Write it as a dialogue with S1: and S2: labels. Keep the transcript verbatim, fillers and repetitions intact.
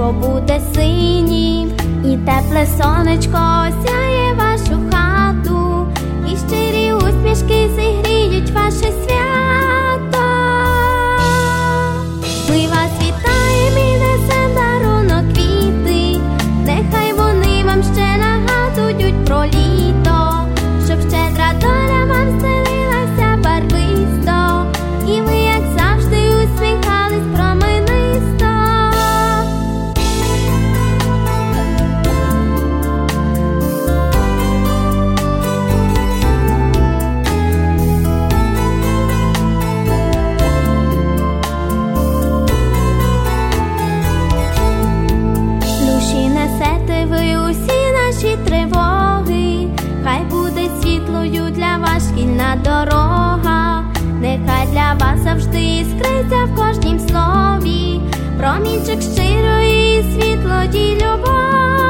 S1: небо буде синім, і тепле сонечко осяє вашу хату, і щирі усмішки зігріють ваше свято. Ми вас вітаємо і несем дарунок квіти, нехай вони вам ще нагадують про літо, щоб щедра доля вам стелилася барвисто, і ви, як завжди, усміхались променисто. Душі несете ви усі наші тривоги, хай буде світлою для вас шкільна дорога, нехай для вас завжди іскриться в кожнім слові промінчик щирої, світлої любові.